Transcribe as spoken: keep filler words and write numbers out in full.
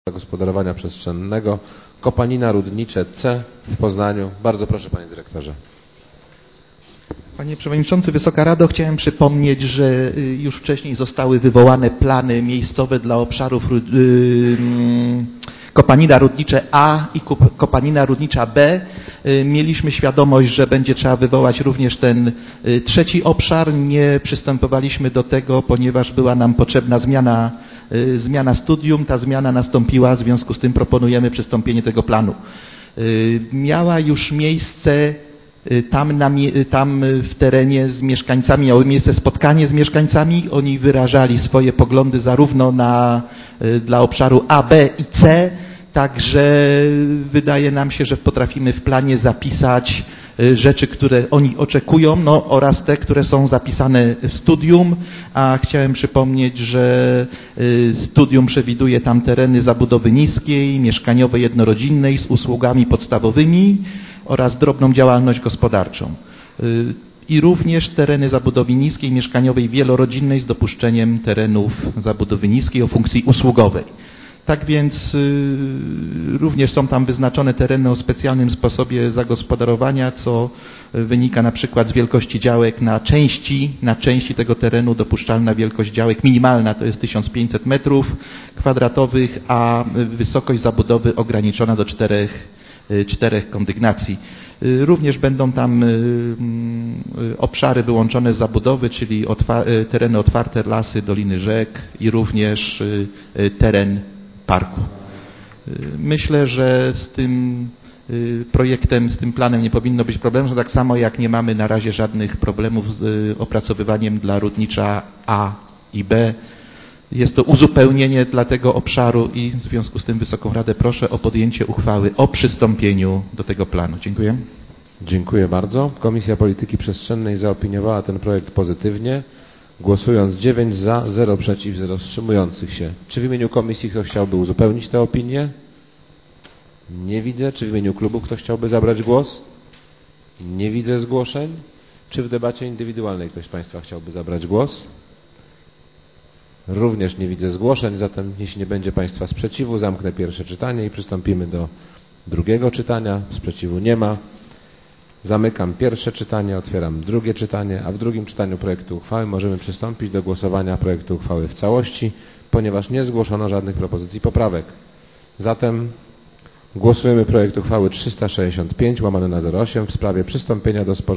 Zagospodarowania Przestrzennego, Kopanina Rudnicze C w Poznaniu. Bardzo proszę, panie dyrektorze. Panie Przewodniczący, Wysoka Rado, chciałem przypomnieć, że już wcześniej zostały wywołane plany miejscowe dla obszarów Kopanina Rudnicze A i Kopanina Rudnicza B. Mieliśmy świadomość, że będzie trzeba wywołać również ten trzeci obszar. Nie przystępowaliśmy do tego, ponieważ była nam potrzebna zmiana, zmiana studium. Ta zmiana nastąpiła, w związku z tym proponujemy przystąpienie tego planu. Miała już miejsce Tam, na, tam w terenie z mieszkańcami, miało miejsce spotkanie z mieszkańcami. Oni wyrażali swoje poglądy zarówno na, dla obszaru A, B i C, także wydaje nam się, że potrafimy w planie zapisać rzeczy, które oni oczekują, no, oraz te, które są zapisane w studium, a chciałem przypomnieć, że studium przewiduje tam tereny zabudowy niskiej, mieszkaniowej, jednorodzinnej z usługami podstawowymi oraz drobną działalność gospodarczą. I również tereny zabudowy niskiej, mieszkaniowej, wielorodzinnej z dopuszczeniem terenów zabudowy niskiej o funkcji usługowej. Tak więc y, również są tam wyznaczone tereny o specjalnym sposobie zagospodarowania, co wynika na przykład z wielkości działek na części, na części tego terenu dopuszczalna wielkość działek minimalna to jest tysiąc pięćset metrów kwadratowych, a wysokość zabudowy ograniczona do czterech, czterech kondygnacji. Również będą tam obszary wyłączone z zabudowy, czyli otwa tereny otwarte, lasy, doliny rzek i również teren parku. Myślę, że z tym projektem, z tym planem nie powinno być problemu, że tak samo jak nie mamy na razie żadnych problemów z opracowywaniem dla Rudnicza A i B. Jest to uzupełnienie dla tego obszaru i w związku z tym Wysoką Radę proszę o podjęcie uchwały o przystąpieniu do tego planu. Dziękuję. Dziękuję bardzo. Komisja Polityki Przestrzennej zaopiniowała ten projekt pozytywnie, głosując dziewięć za, zero przeciw, zero wstrzymujących się. Czy w imieniu komisji ktoś chciałby uzupełnić tę opinię? Nie widzę. Czy w imieniu klubu ktoś chciałby zabrać głos? Nie widzę zgłoszeń. Czy w debacie indywidualnej ktoś z Państwa chciałby zabrać głos? Również nie widzę zgłoszeń, zatem jeśli nie będzie Państwa sprzeciwu, zamknę pierwsze czytanie i przystąpimy do drugiego czytania. Sprzeciwu nie ma. Zamykam pierwsze czytanie, otwieram drugie czytanie, a w drugim czytaniu projektu uchwały możemy przystąpić do głosowania projektu uchwały w całości, ponieważ nie zgłoszono żadnych propozycji poprawek. Zatem głosujemy projekt uchwały trzysta sześćdziesiąt pięć łamane na zero osiem w sprawie przystąpienia do sporządzenia